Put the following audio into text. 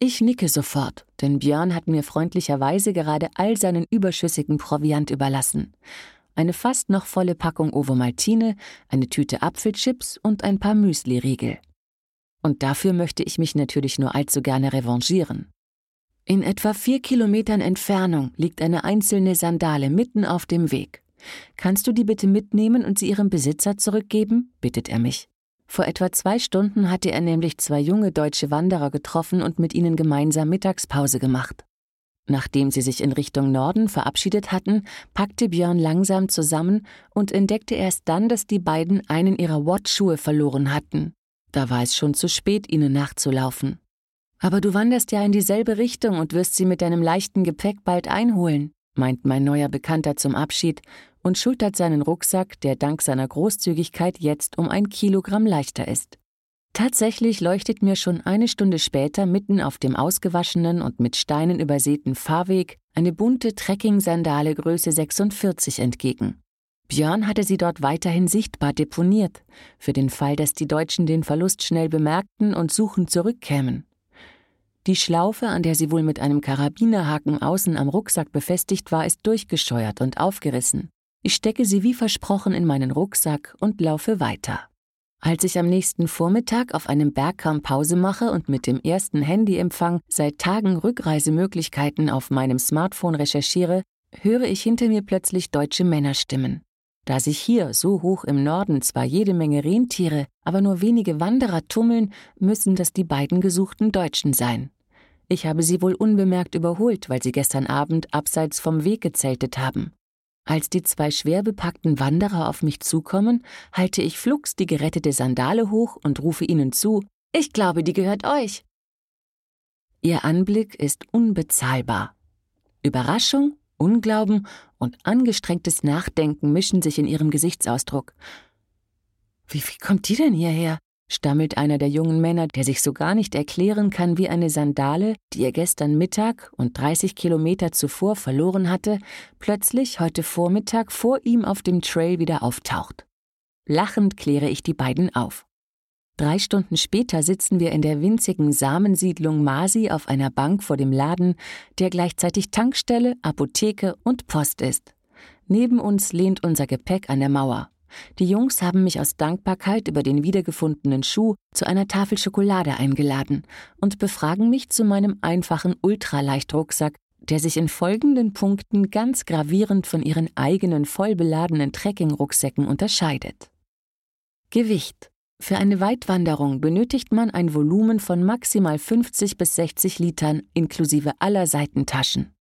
Ich nicke sofort, denn Björn hat mir freundlicherweise gerade all seinen überschüssigen Proviant überlassen. Eine fast noch volle Packung Ovomaltine, eine Tüte Apfelchips und ein paar Müsli-Riegel. Und dafür möchte ich mich natürlich nur allzu gerne revanchieren. In etwa 4 Kilometern Entfernung liegt eine einzelne Sandale mitten auf dem Weg. »Kannst du die bitte mitnehmen und sie ihrem Besitzer zurückgeben?« bittet er mich. Vor etwa 2 Stunden hatte er nämlich 2 junge deutsche Wanderer getroffen und mit ihnen gemeinsam Mittagspause gemacht. Nachdem sie sich in Richtung Norden verabschiedet hatten, packte Björn langsam zusammen und entdeckte erst dann, dass die beiden einen ihrer Wattschuhe verloren hatten. Da war es schon zu spät, ihnen nachzulaufen. »Aber du wanderst ja in dieselbe Richtung und wirst sie mit deinem leichten Gepäck bald einholen«, meint mein neuer Bekannter zum Abschied und schultert seinen Rucksack, der dank seiner Großzügigkeit jetzt um 1 Kilogramm leichter ist. Tatsächlich leuchtet mir schon eine Stunde später mitten auf dem ausgewaschenen und mit Steinen übersäten Fahrweg eine bunte Trekking-Sandale Größe 46 entgegen. Björn hatte sie dort weiterhin sichtbar deponiert, für den Fall, dass die Deutschen den Verlust schnell bemerkten und suchend zurückkämen. Die Schlaufe, an der sie wohl mit einem Karabinerhaken außen am Rucksack befestigt war, ist durchgescheuert und aufgerissen. Ich stecke sie wie versprochen in meinen Rucksack und laufe weiter. Als ich am nächsten Vormittag auf einem Bergkamm Pause mache und mit dem ersten Handyempfang seit Tagen Rückreisemöglichkeiten auf meinem Smartphone recherchiere, höre ich hinter mir plötzlich deutsche Männerstimmen. Da sich hier so hoch im Norden zwar jede Menge Rentiere, aber nur wenige Wanderer tummeln, müssen das die beiden gesuchten Deutschen sein. Ich habe sie wohl unbemerkt überholt, weil sie gestern Abend abseits vom Weg gezeltet haben. Als die 2 schwer bepackten Wanderer auf mich zukommen, halte ich flugs die gerettete Sandale hoch und rufe ihnen zu: »Ich glaube, die gehört euch!« Ihr Anblick ist unbezahlbar. Überraschung, Unglauben und angestrengtes Nachdenken mischen sich in ihrem Gesichtsausdruck. »Wie kommt die denn hierher?« stammelt einer der jungen Männer, der sich so gar nicht erklären kann, wie eine Sandale, die er gestern Mittag und 30 Kilometer zuvor verloren hatte, plötzlich heute Vormittag vor ihm auf dem Trail wieder auftaucht. Lachend kläre ich die beiden auf. 3 Stunden später sitzen wir in der winzigen Samensiedlung Masi auf einer Bank vor dem Laden, der gleichzeitig Tankstelle, Apotheke und Post ist. Neben uns lehnt unser Gepäck an der Mauer. Die Jungs haben mich aus Dankbarkeit über den wiedergefundenen Schuh zu einer Tafel Schokolade eingeladen und befragen mich zu meinem einfachen Ultraleichtrucksack, der sich in folgenden Punkten ganz gravierend von ihren eigenen vollbeladenen Trekking-Rucksäcken unterscheidet. Gewicht: Für eine Weitwanderung benötigt man ein Volumen von maximal 50 bis 60 Litern inklusive aller Seitentaschen.